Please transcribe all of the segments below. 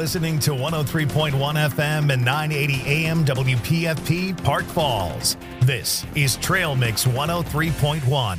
listening to 103.1 FM and 980 AM WPFP Park Falls. This is Trail Mix 103.1.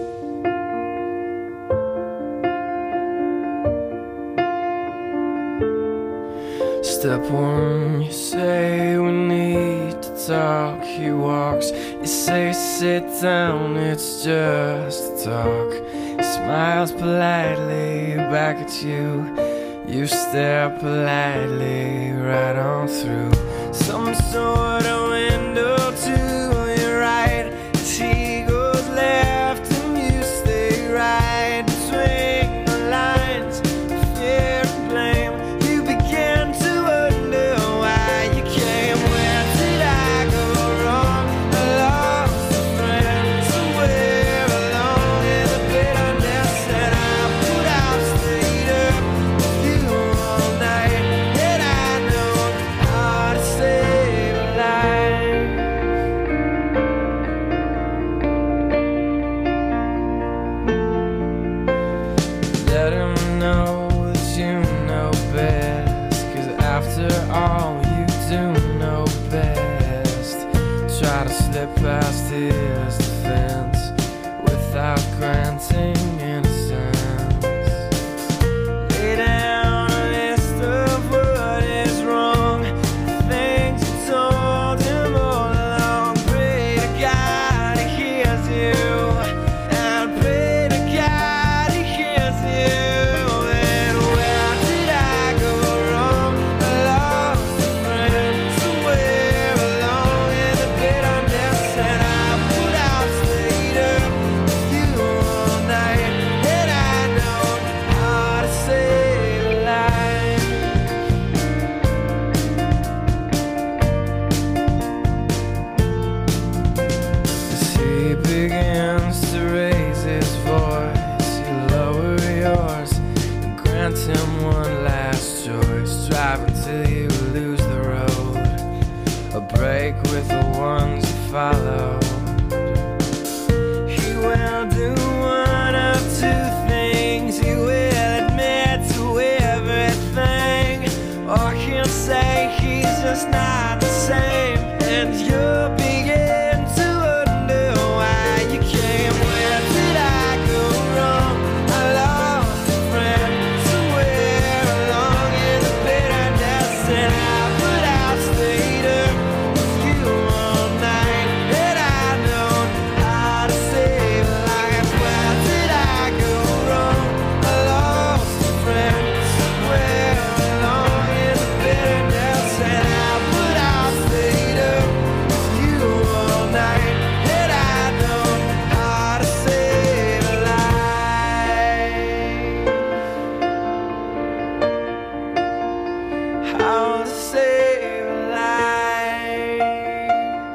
Step one, you say we need to talk. He walks, you say sit down, it's just talk. He smiles politely back at you. You stare politely right on through some sort of window to your right. As he goes left and you stay right between the lines of fear and blame. You begin to wonder why you came. Where did I go wrong? I lost a friend somewhere along in the bitterness that I put out. Stayed up with you all night, and I know how to save a life. Let him know that you know best, 'cause after all you do know best. Try to slip past his defense without granting innocence. Lay down a list of what is wrong, the things you told him all along. Pray to God he hears you, and pray to God he hears you. And where did I go wrong? I lost a friend somewhere along in the bitterness that I put out. Stayed up with you all night, and I know how to save a life. As he begins to raise his voice, you lower yours and grant him one last choice. Drive until you lose the road, a break with the ones you follow. He will do one of two things. He will admit to everything, or he'll say he's just not the same. And you'll begin to wonder why you came. Where did I go wrong? I lost a friend somewhere along in the bitterness that I put out. Stayed up with you all night, and I know how to save a life. Where did I go wrong? I lost a friend somewhere along in the bitterness that I put out. Stayed up with you all night, and I know how to save a life. How to save a life.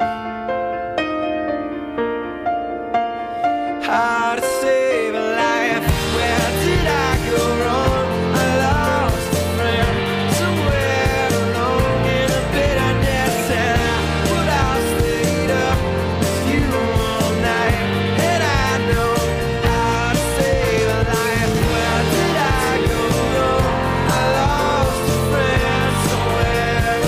How to save a life. Where did I go wrong? I lost a friend somewhere along in the bitterness that I put out. Stayed up with you all night, and I know how to save a life. Where did I go wrong? I lost a friend somewhere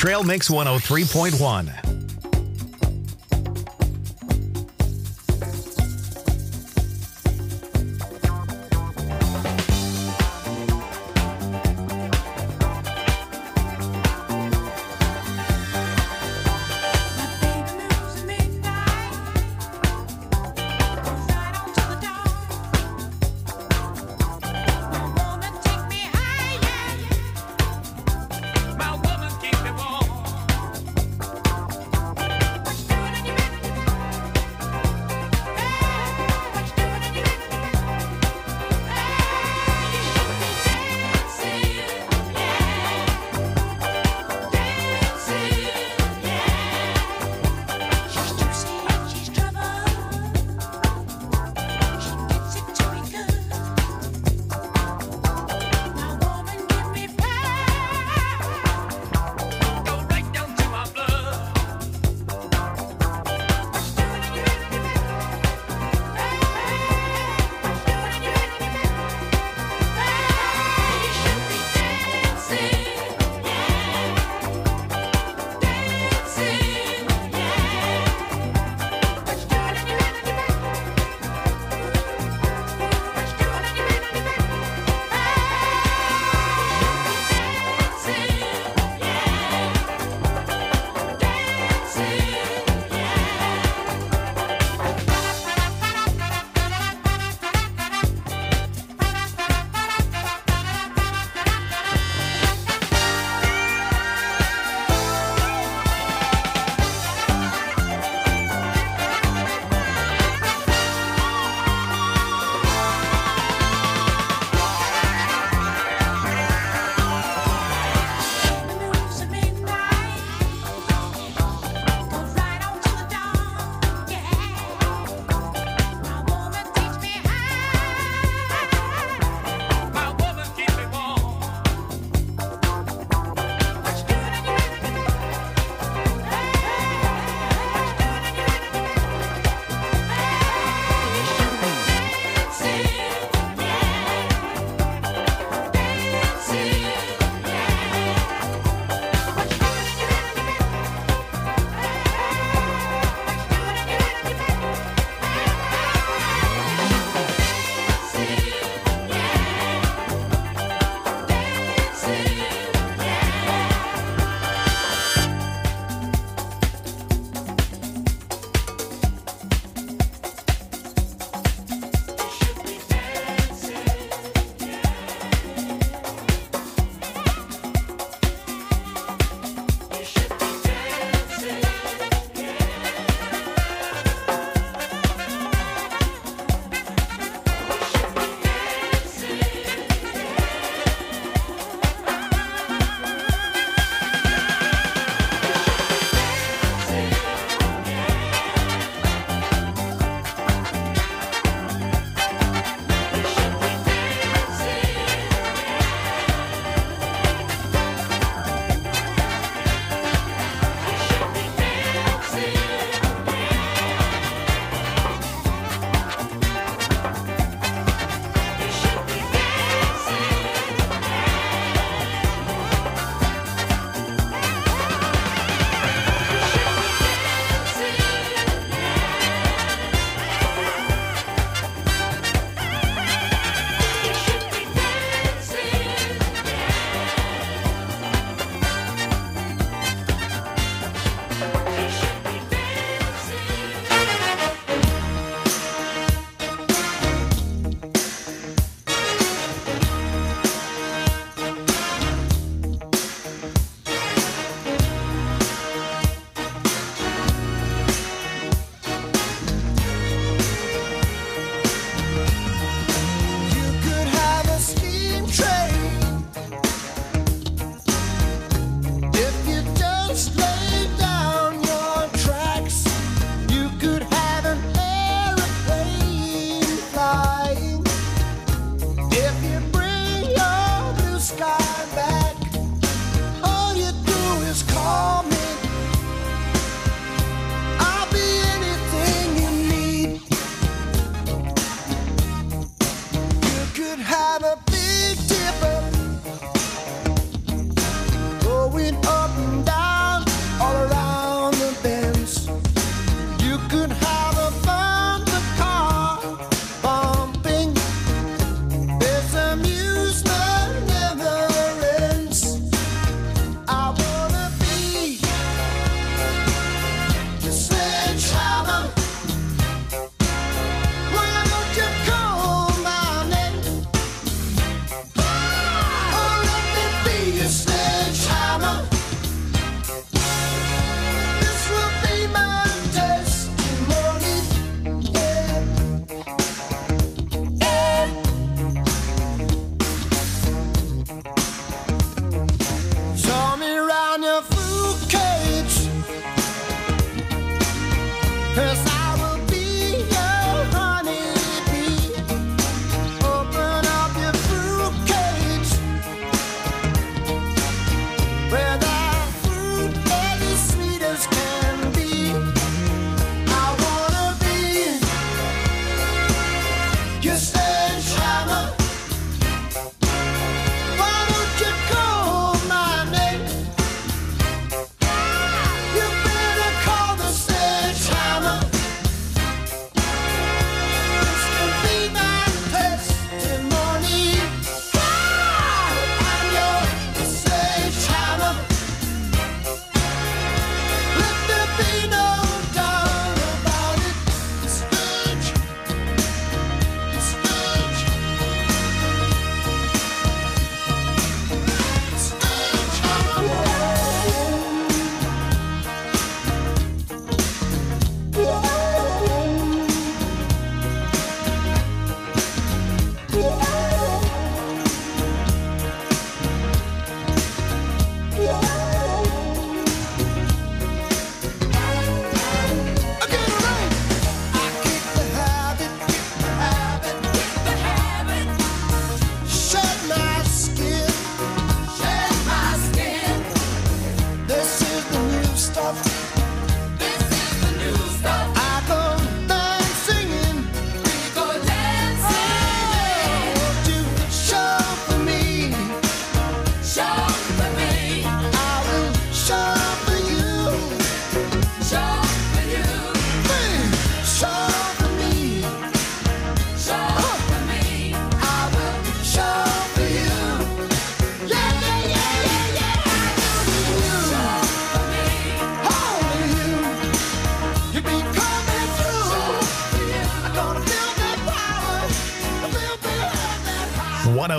Trail Mix 103.1. My woman keep me warm.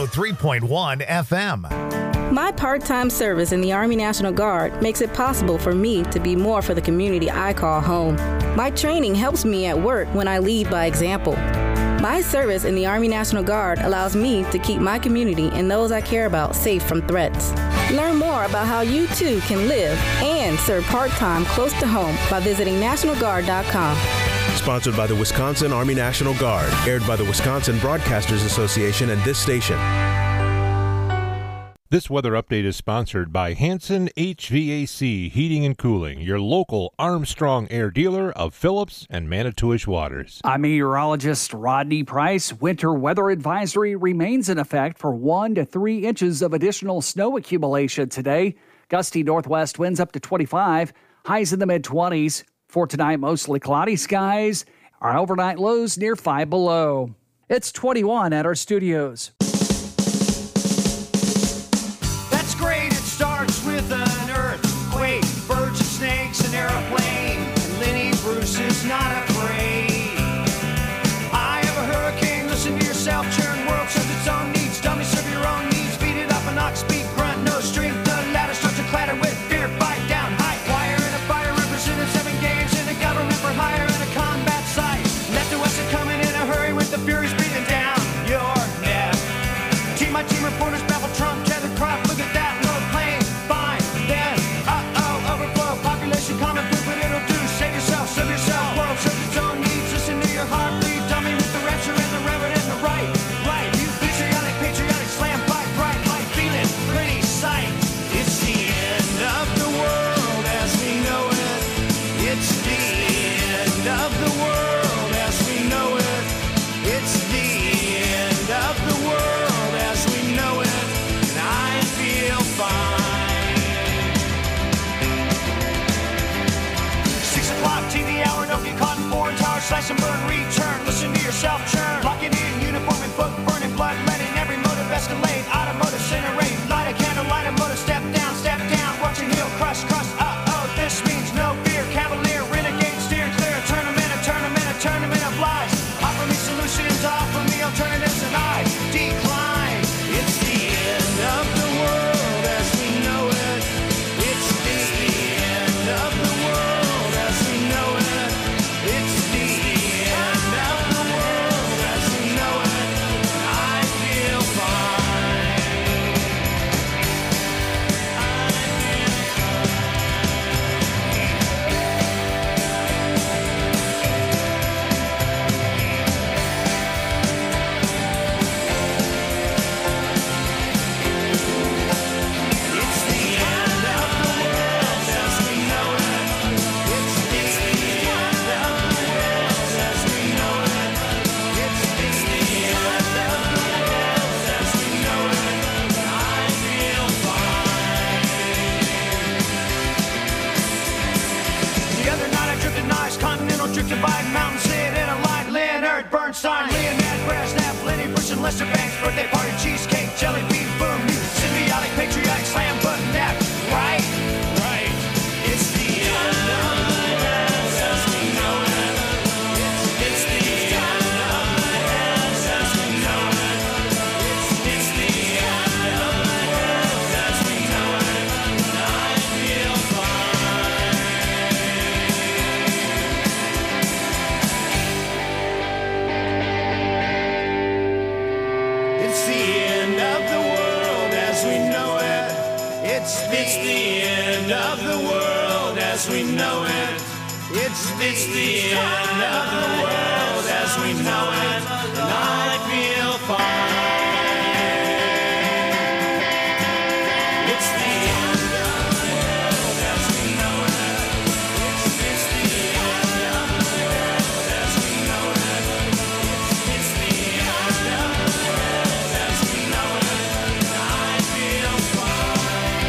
103.1 FM. My part-time service in the Army National Guard makes it possible for me to be more for the community I call home. My training helps me at work when I lead by example. My service in the Army National Guard allows me to keep my community and those I care about safe from threats. Learn more about how you too can live and serve part-time close to home by visiting NationalGuard.com. Sponsored by the Wisconsin Army National Guard, aired by the Wisconsin Broadcasters Association and this station. This weather update is sponsored by Hanson HVAC Heating and Cooling, your local Armstrong Air dealer of Phillips and Manitowish Waters. I'm meteorologist Rodney Price. Winter weather advisory remains in effect for 1 to 3 inches of additional snow accumulation today. Gusty northwest winds up to 25, highs in the mid-20s. For tonight, mostly cloudy skies. Our overnight lows near 5 below. It's 21 at our studios. Starts with an earthquake, birds and snakes, an airplane, and Lenny Bruce is not afraid. I have a hurricane, listen to yourself, churn, world serves its own needs, dummy serve your own needs, beat it up an ox, speak, grunt, no strength, the ladder starts to clatter with fear, bite down, high wire, and a fire represented 7 games in a government for hire and a combat site. Left to west are coming in a hurry with the furies beating down your neck. Team by team reporters babble Trump, tethered crop, look at that. Common proof what it'll do. Save yourself, serve yourself. World serves its own needs. Listen to your heartbeat. Dummy with the rapture and the reverend and the right. Right. You patriotic, slam, fight, bright, light, feeling, pretty sight. It's the end of the world as we know it. It's the end of the world as we know it. It's the end of the world as we know it. And I feel fine. TV hour, don't get caught in foreign towers, slash and burn, return, listen to yourself churn, lock it in, uniform and book, burning blood, letting every motive escalate, automotive incinerate, light a candle, light a motive, step down, watching heel crush, this means no fear, cavalier, renegade, steer clear, a tournament of lies, offer me solutions, offer me alternatives, and I decline. It's the end of the world as we know it. It's the end of the world. Divide mountains, sit in a line, Leonard Bernstein, Leonard Brezhnev, Lenny Bruce and Lester Banks, birthday party, cheesecake, jelly bean, boom, you symbiotic, patriotic, slam button, neck, right? Right. It's the end of the world as we know it. It's the end of the world as we know it. It's the end of the world as we know it. I feel fine. It's the end of the world as we know it. It's the end of the world as we know it. It's the end of the world as we know it. And I feel fine. It's the end of the world as we know it. It's the end of the world as we know it. It's the end of the world as we know it. And I feel fine.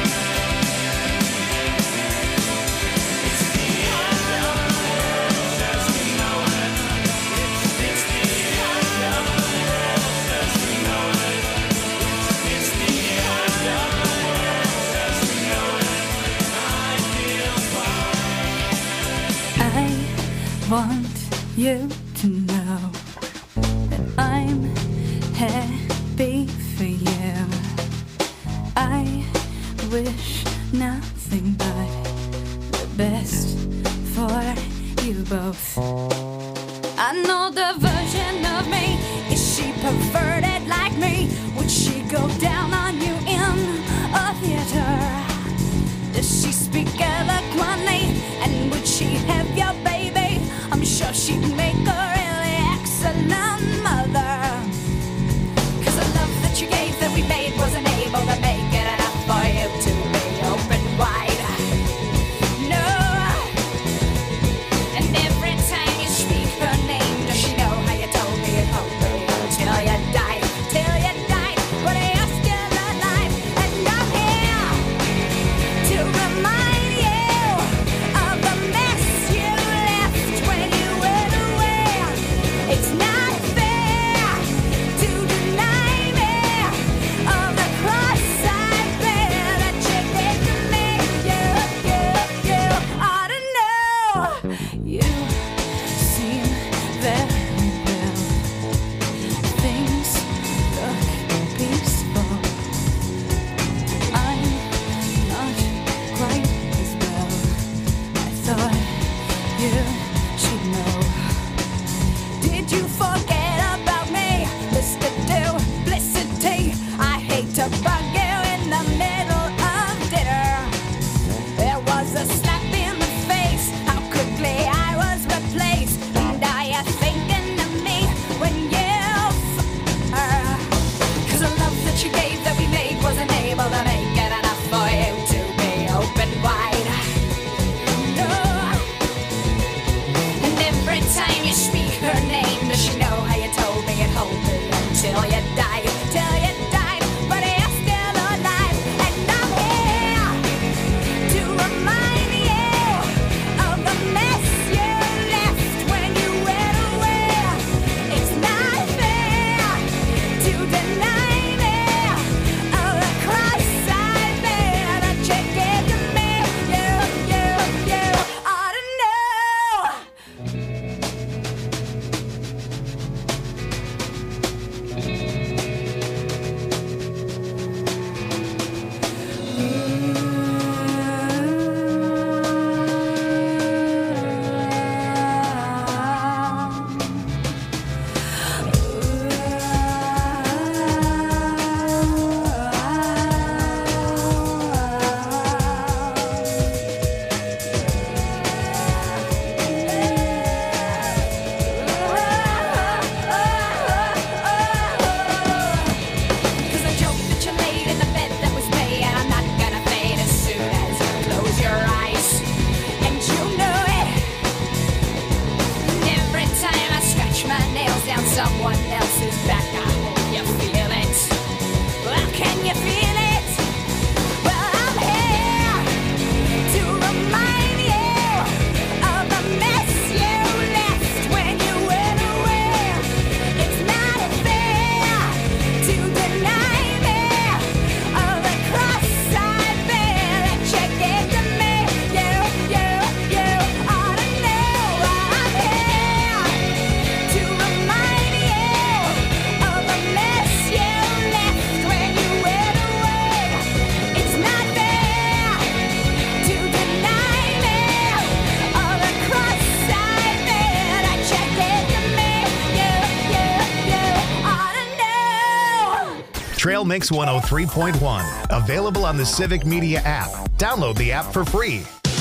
It's the end of the world as we know it. It's the end of the world as we know it. It's the end of the world as we know it. And I feel fine. I want you to know that I'm happy for you. wish nothing but the best for you both. I know the version of me. Is she perverted like me? Would she go down on you in a theater? Does she speak eloquently? And would she have your baby? I'm sure she'd make a really excellent mother. 'Cause the love that you gave that we made wasn't able to make it enough for you to be open wide. No. And every time you speak her name, does she know how you told me it hoped for you till you died? Till you died, but you're still alive. And I'm here to remind you of the mess you left when you went away. It's not fair to deny me of the cross I bear that you gave to me. You ought to know. You seem very well. Things look peaceful. I'm not quite as well. I thought you should know. Did you forget about me, Mr. Duplicity? I hate to bug you in the middle of dinner. There was a slap in the face. How quickly I was replaced. And are you thinking of me when you her? 'Cause the love that you gave that we made wasn't able to make it enough for you to be open wide. No. And every time you speak her name, does she know how you told me it hold me until you died? Till you died, but you're still alive. And I'm here to remind you of the mess you left when you went away. It's not fair to deny me of the cross I bear that you gave to me. You ought to know. Cause the joke that you laid in the bed that was made, and I'm not gonna fade as soon as you close your eyes. And you know it. And every time I scratch my nails down someone else's back, I hope you feel it. Well, can you feel it? Well, I'm here to remind you of the mess you left when you went away. It's not fair to deny me of the cross I bear that you gave to me. You ought to know. I'm here to remind you of the mess you left when you went away. It's not fair to deny me of the cross I bear that you gave to me. You ought to know. Trail Mix 103.1. Available on the Civic Media app. Download the app for free.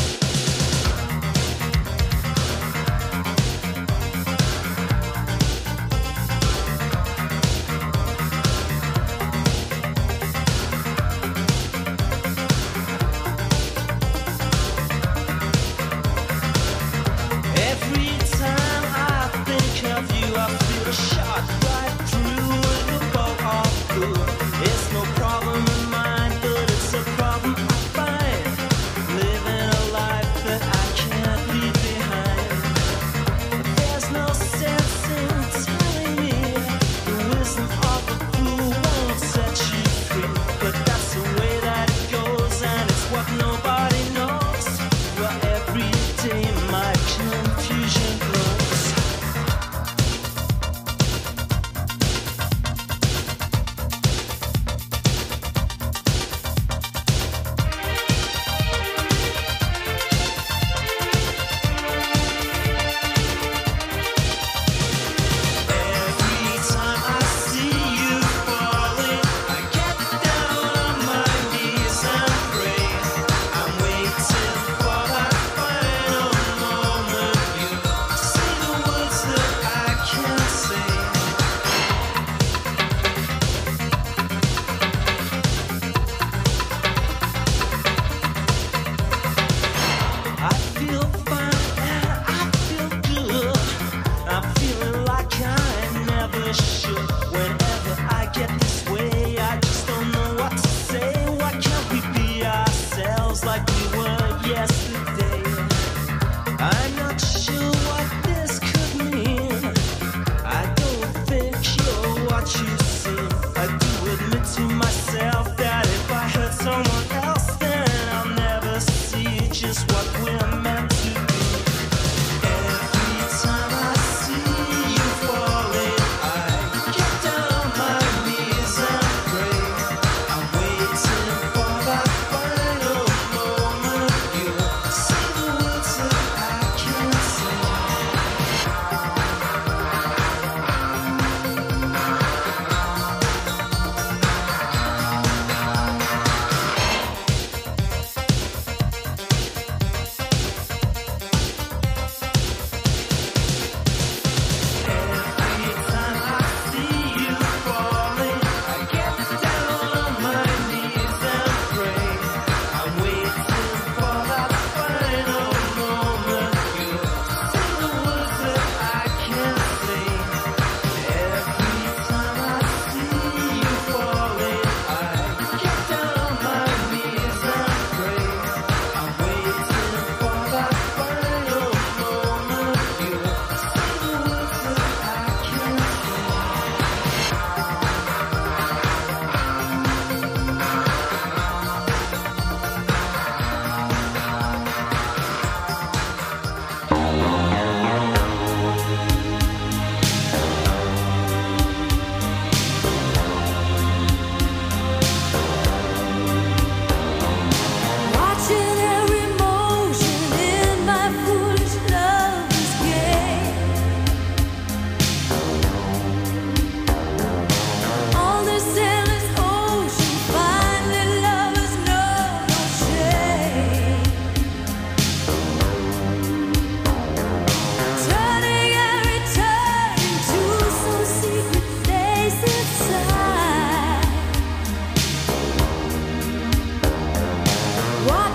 Every time I think of you, I feel a shot right through the bow of good. It's no problem in mine, but it's a problem I find living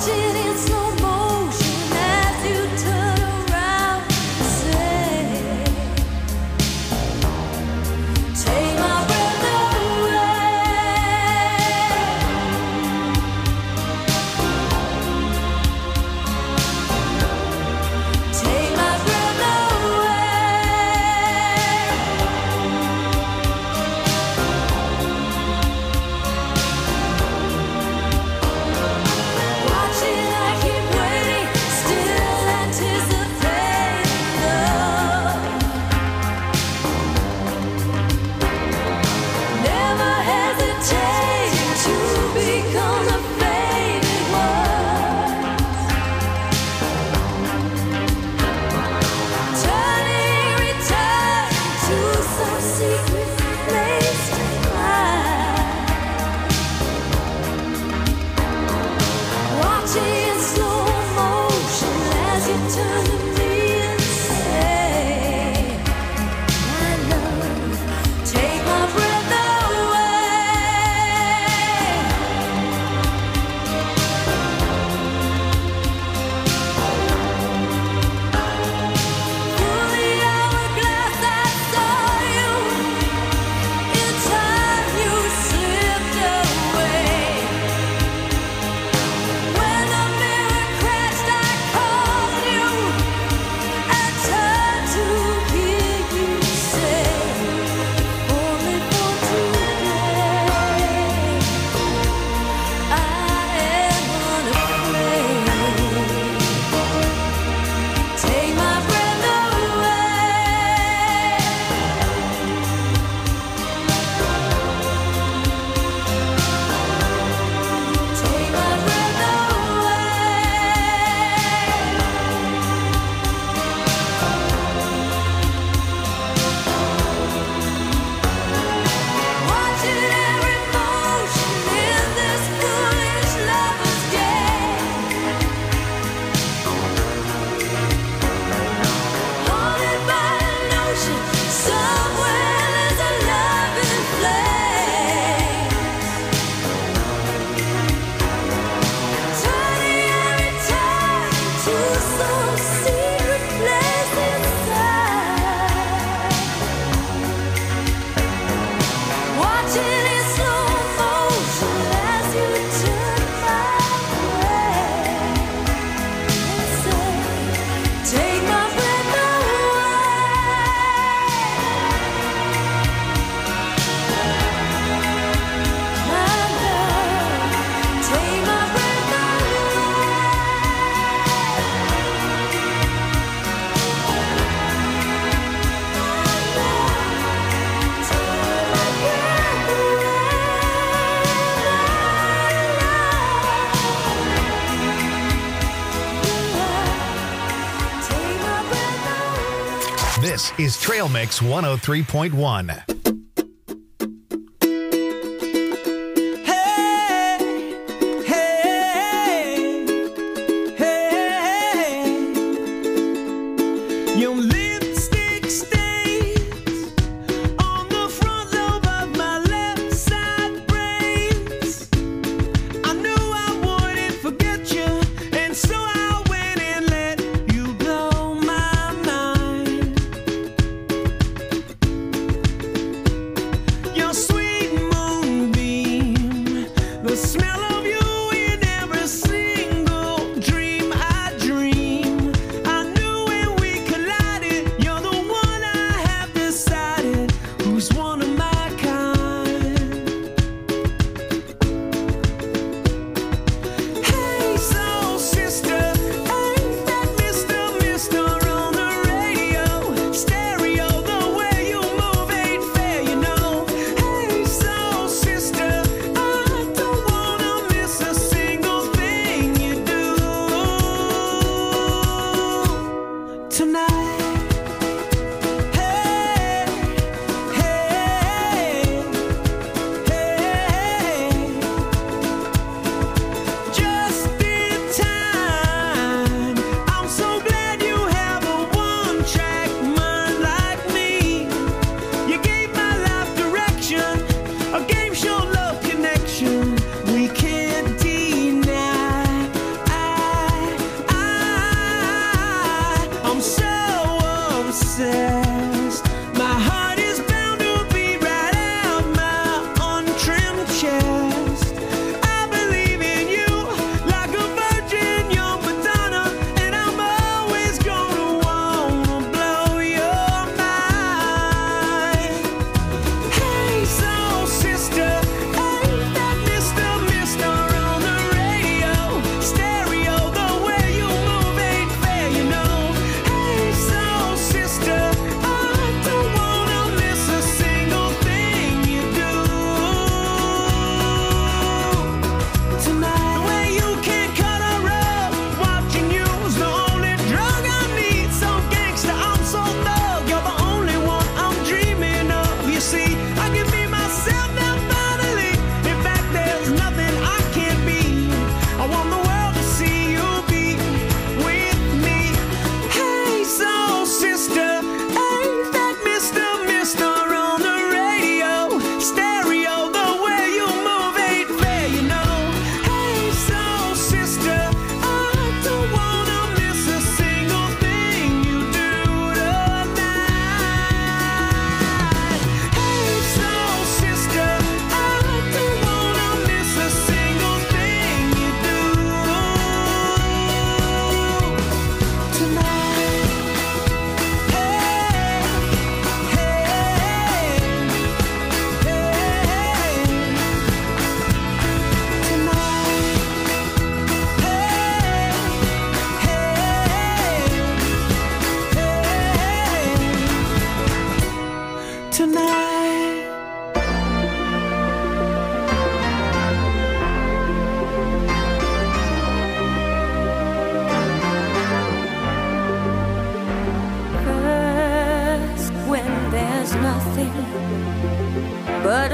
Watching in slow motion as you turn around and say, take my breath away. Take my breath Watching, I keep waiting, still anticipating love. Never hesitating to become the faded one. Turning, returning to some secret place to hide. Watching in slow motion as you turn to me and say, my love, take my breath away. Through the hourglass I saw you, in time you slipped away. When the mirror crashed, I called you and turned to hear you say, only for today, I am unafraid. Take my breath away. Take my breath away. Watching every motion in this foolish lover's game. Haunted by a notion, somewhere there's a love in flames. Turning every time to some secret place inside. Watching in slow motion as you turn my way and say, take my breath away. My love, take my breath This is Trail Mix 103.1. Your lipstick stains on the front lobe of my left side brains. I knew I wouldn't forget you, and so I went and let you blow my mind.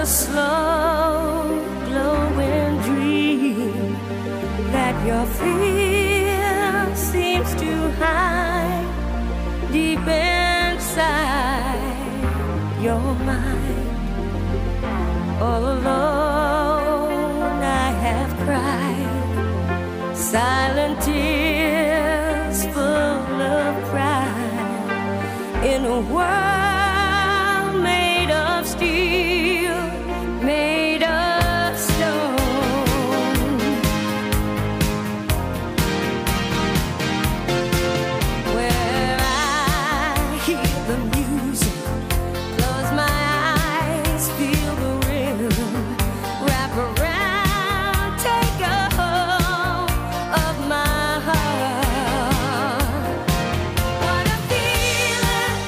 slow glowing dream that your fear seems to hide deep inside your mind. All alone I have cried silent tears full of pride in a world made of steel, made of stone. Where I hear the music, close my eyes, feel the rhythm, wrap around, take a hold of my heart. What a feeling,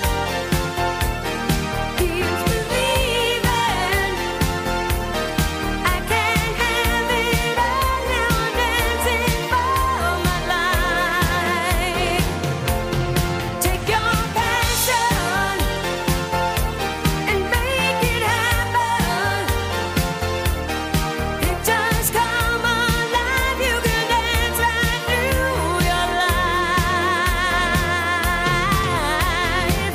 feels believing. I can't have it all now, I'm dancing for my life. Take your passion and make it happen. It just come alive, you can dance right through your life.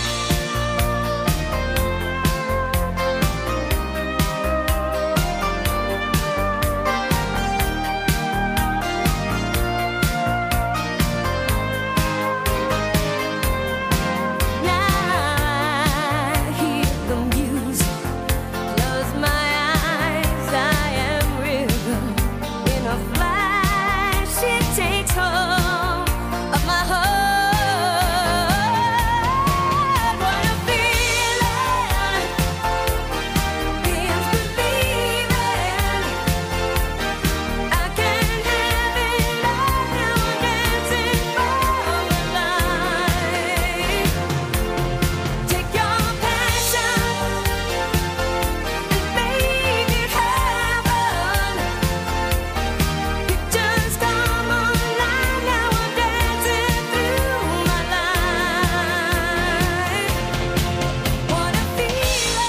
Now I hear the music, close my eyes, I am rhythm. In a flash, it takes hold of my heart. What a feeling, feels believing. I can't have it all now, I'm dancing for my life. Take your passion and make it happen. Pictures come alive, now I'm dancing through my life. What a feeling.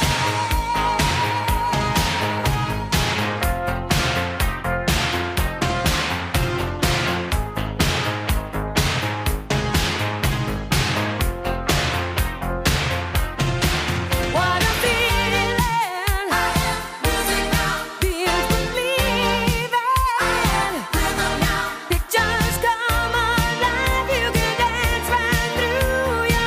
What a feeling. I am losing now. Feels believing. I am rhythm now. Pictures come alive. You can dance right through your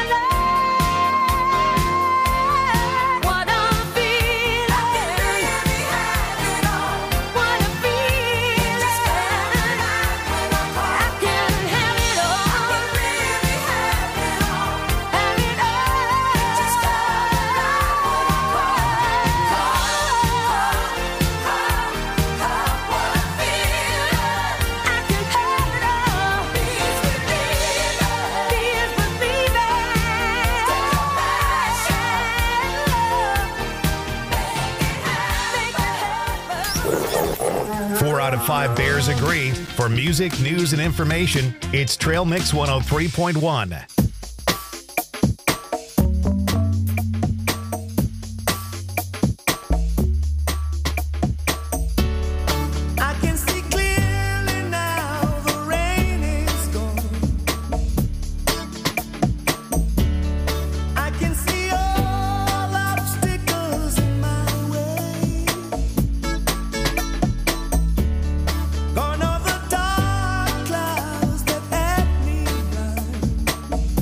life. What a feeling. I can really have it all. What a feeling. Just come alive when I'm I can have it all. I can really have it all. Have it all. Just come alive when I'm what a feeling. I can have it all. Feels believing. Feels believing. Take your passion. 4 out of 5 Bears agree. For music, news, and information, it's Trail Mix 103.1. I can see clearly now, the rain is gone. I can see all obstacles in my way. Gone are the dark clouds that had me blind.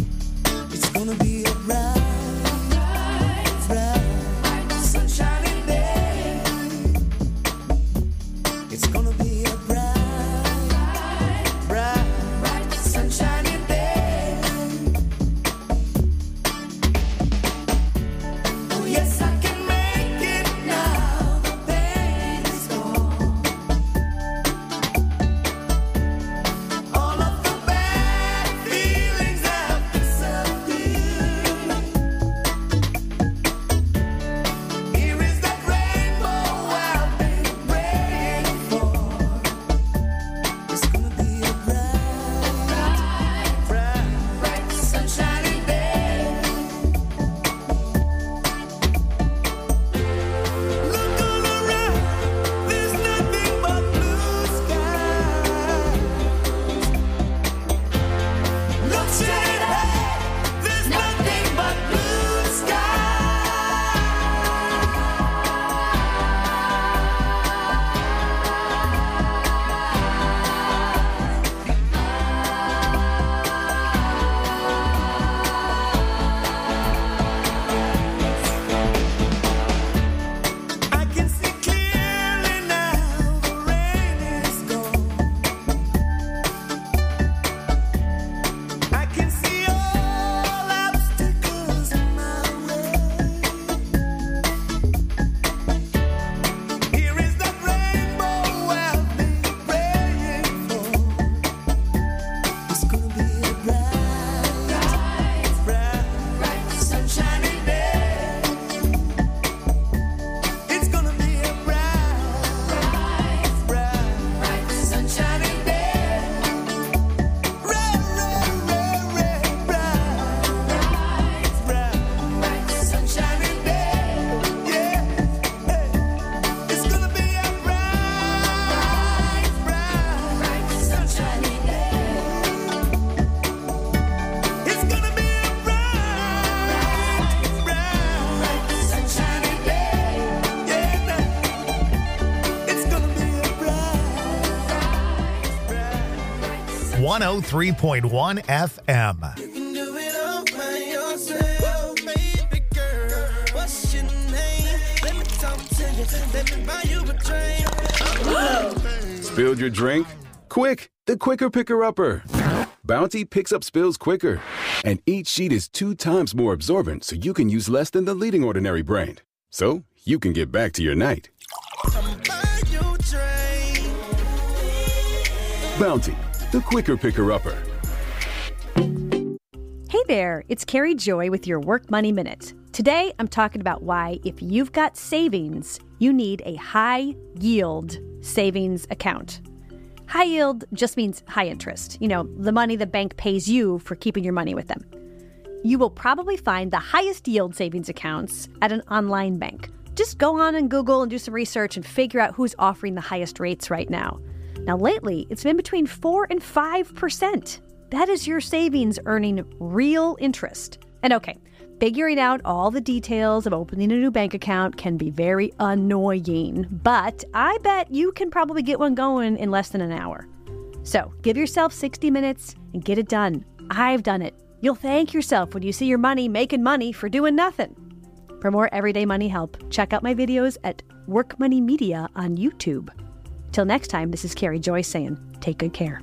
103.1 FM. You can do it all by yourself, baby girl. What's your name? Let me talk to you. Let me buy you a drink. Spilled your drink? Quick, the quicker picker-upper. Bounty picks up spills quicker, and each sheet is 2 times more absorbent, so you can use less than the leading ordinary brand. So you can get back to your night. Buy you a drink. Bounty, the quicker picker-upper. Hey there, it's Carrie Joy with your Work Money Minute. Today, I'm talking about why, if you've got savings, you need a high-yield savings account. High yield just means high interest. You know, the money the bank pays you for keeping your money with them. You will probably find the highest yield savings accounts at an online bank. Just go on and Google and do some research and figure out who's offering the highest rates right now. Now, lately, it's been between 4 and 5%. That is your savings earning real interest. And okay, figuring out all the details of opening a new bank account can be very annoying, but I bet you can probably get one going in less than an hour. So give yourself 60 minutes and get it done. I've done it. You'll thank yourself when you see your money making money for doing nothing. For more everyday money help, check out my videos at Work Money Media on YouTube. Till next time, this is Carrie Joy saying, take good care.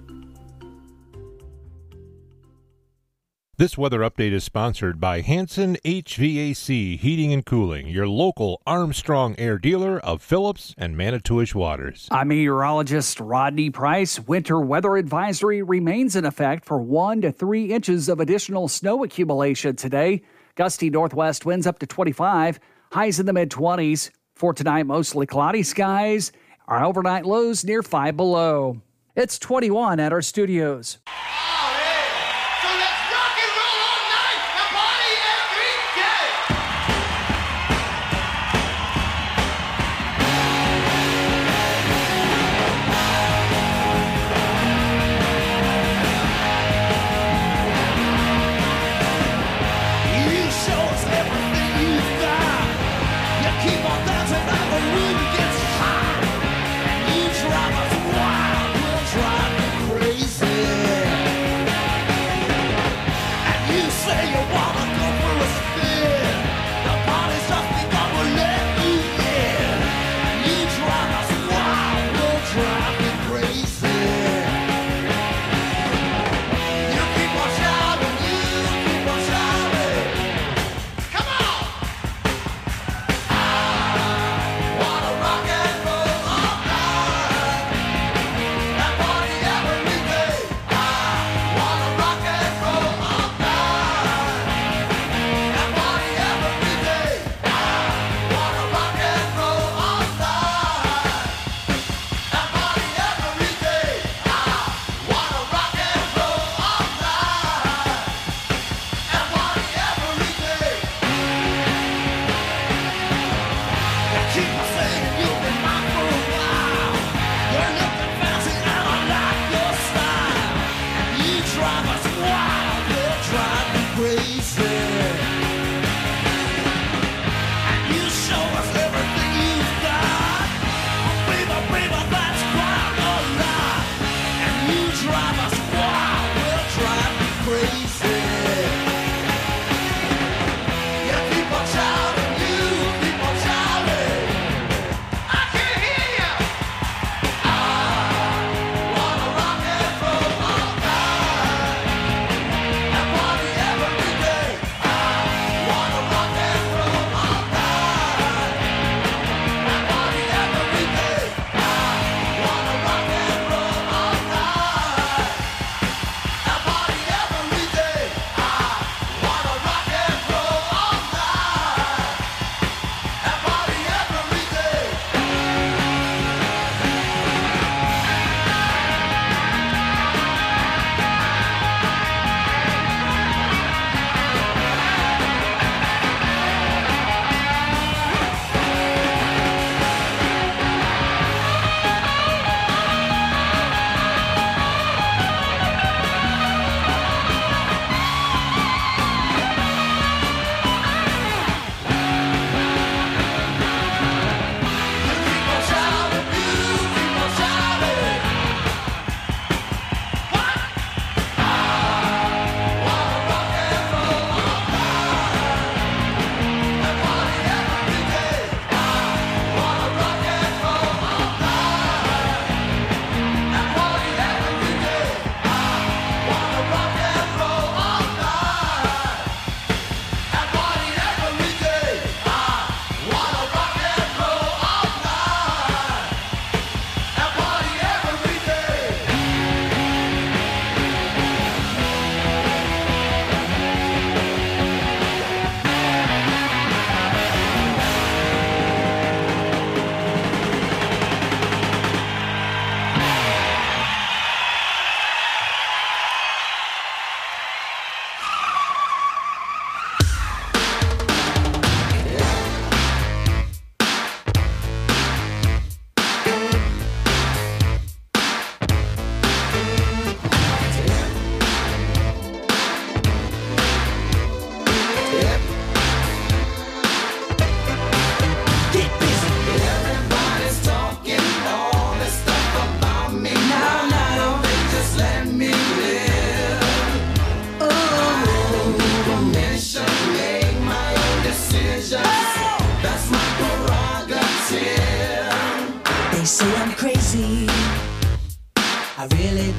This weather update is sponsored by Hanson HVAC Heating and Cooling, your local Armstrong Air dealer of Phillips and Manitowish Waters. I'm meteorologist Rodney Price. Winter weather advisory remains in effect for 1 to 3 inches of additional snow accumulation today. Gusty northwest winds up to 25, highs in the mid-20s. For tonight, mostly cloudy skies. Our overnight lows near 5 below. It's 21 at our studios.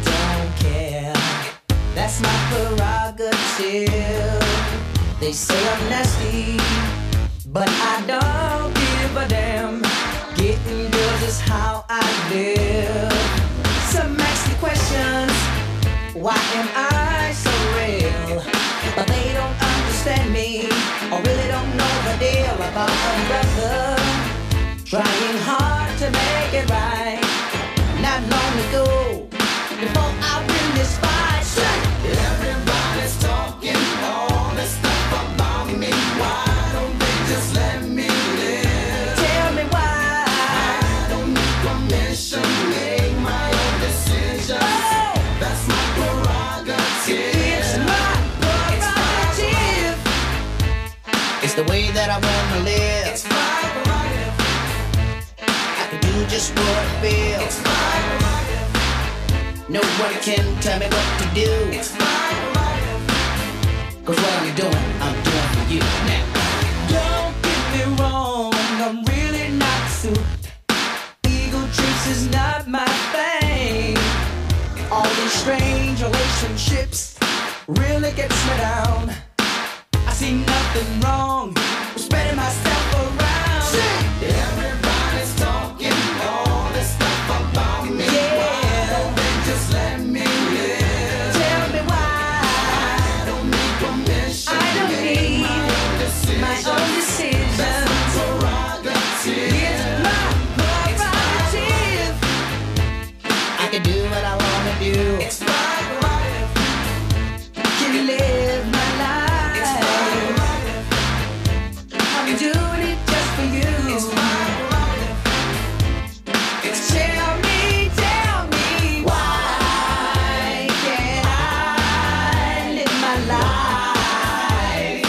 don't care. That's my prerogative. They say I'm nasty, but I don't give a damn. Getting girls is how I live. Some ask me questions, why am I so real? But they don't understand me, or really don't know the deal about a brother trying hard to make it right. Not long ago, before I win this fight, everybody's talking all this stuff about me. Why don't they just let me live? Tell me why. I don't need permission, make my own decisions. Oh, that's my prerogative. It's my prerogative. It's the way that I wanna live. It's my prerogative. I can do just what I feel. It's my prerogative. No one can tell me what to do. It's my prerogative. 'Cause what I'm doing for you now. Don't get me wrong, I'm really not suit. Ego trips is not my thing. All these strange relationships really gets me down. I see nothing wrong with spreading myself around. Everybody's talking all this stuff about me. Yeah. Why don't they just let me live? Tell me why. I don't need permission. I don't need my own decisions. That's my prerogative. It's my prerogative. I can do what I wanna do. It's my prerogative. Can live my life. It's my prerogative. I'm doing it just for you. It's my prerogative. It's tell me why can't I live my life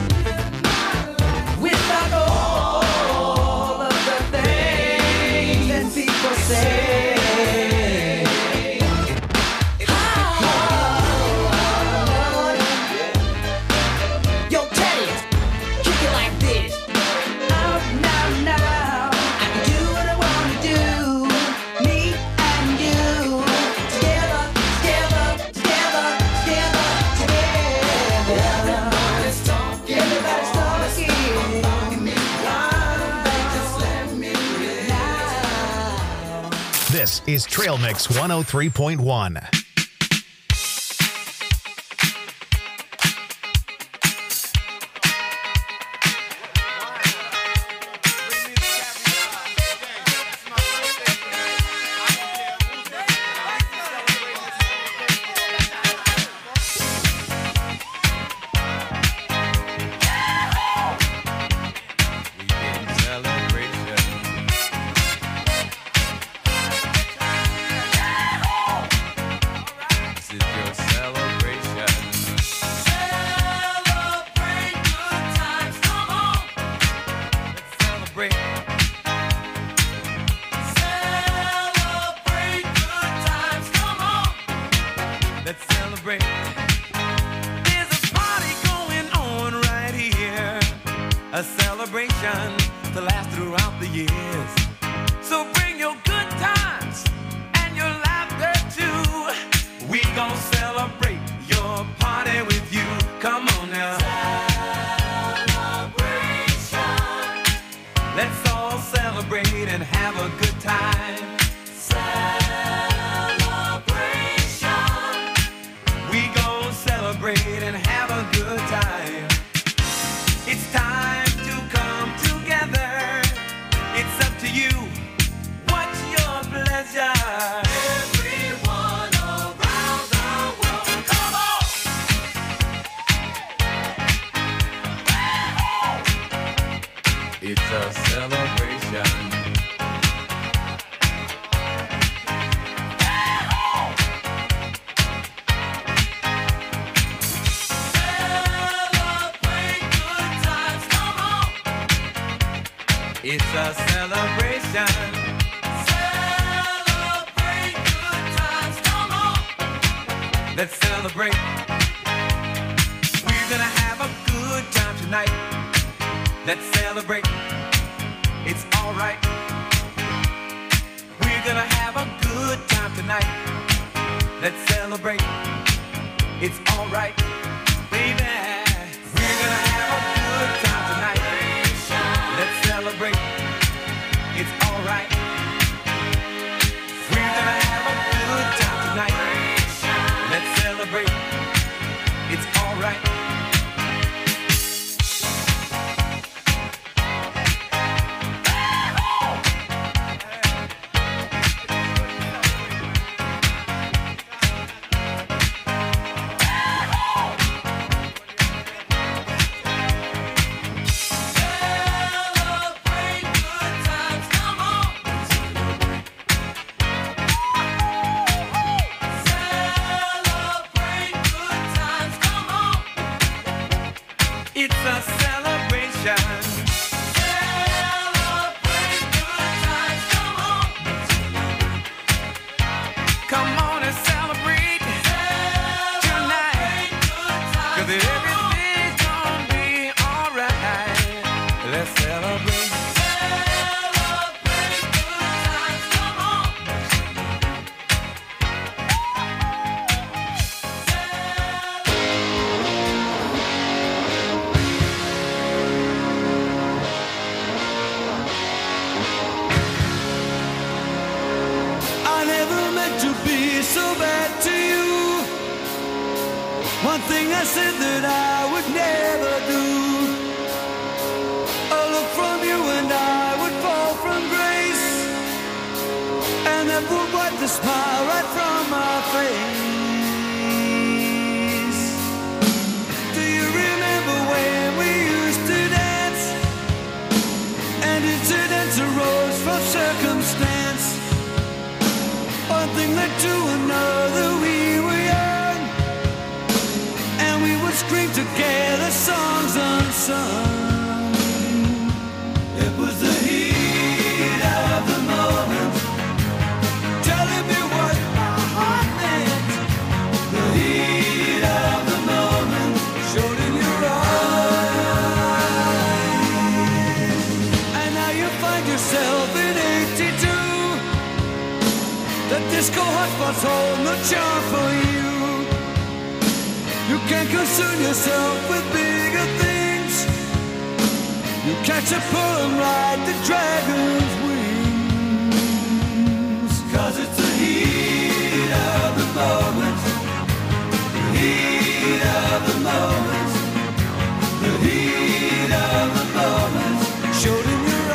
without all of the things that people say? Yo, Teddy, kick it like this. Out now. I can do what I wanna do. Me and you. Together. Everybody's talking. Everybody's talking. Why don't they just let me live? This is Trail Mix 103.1. Let's celebrate. There's a party going on right here, a celebration to last throughout the years. So bring your good times and your laughter too. We gon' celebrate your party with you. Come on now. Celebration. Let's all celebrate and have a good time. Celebrate and have a good time. It's time to come together. It's up to you. What's your pleasure? Everyone around the world, come on! It's a celebration. It's a celebration. Celebrate good times, come on. Let's celebrate. We're gonna have a good time tonight. Let's celebrate. It's alright. We're gonna have a good time tonight. Let's celebrate. It's alright, baby. We're gonna have a good time tonight. Let's celebrate. It's alright. We're gonna have a good time tonight. Let's celebrate. It's alright. It's a celebration. Celebrate good times, come on. Come on and celebrate tonight. 'Cause everything's gonna be alright. Let's celebrate. Celebrate good times, come on. I never meant to be so bad to you. One thing I said that I would never do. A look from you and I would fall from grace, and that would wipe the smile right from my face. Do you remember when we used to dance? And incidents arose from circumstance. One thing led to another, we were young, and we would scream together songs unsung. It was the heat of the moment, telling me what my heart meant. The heat of the moment showed in your eyes. And now you find yourself in 82. The disco hotspots hold no charm for you. You can't concern yourself with bigger things. You catch a pull and ride the dragon's wings. 'Cause it's the heat of the moment. The heat of the moment. The heat of the moment showed in your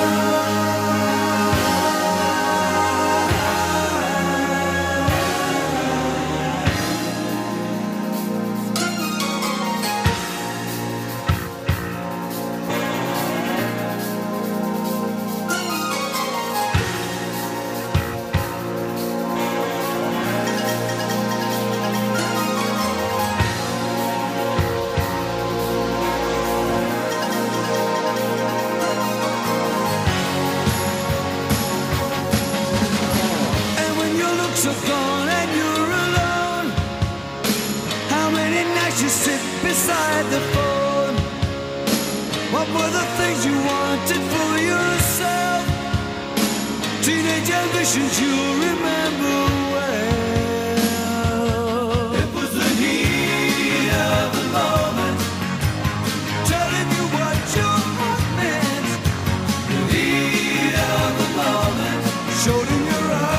are gone and you're alone. How many nights you sit beside the phone? What were the things you wanted for yourself? Teenage ambitions you remember well. It was the heat of the moment, telling you what your heart meant. The heat of the moment showed in your eyes.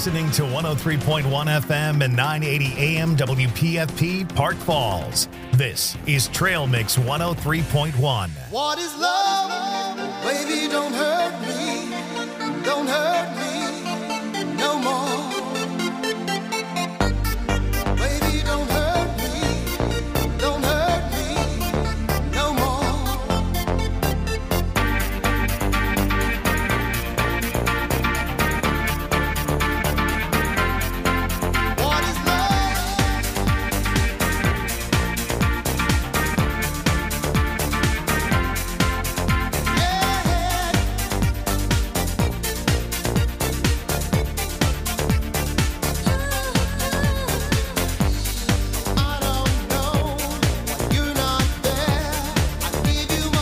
listening to 103.1 FM and 980 AM WPFP Park Falls. This is Trail Mix 103.1. What is love? Baby, don't hurt me. Don't hurt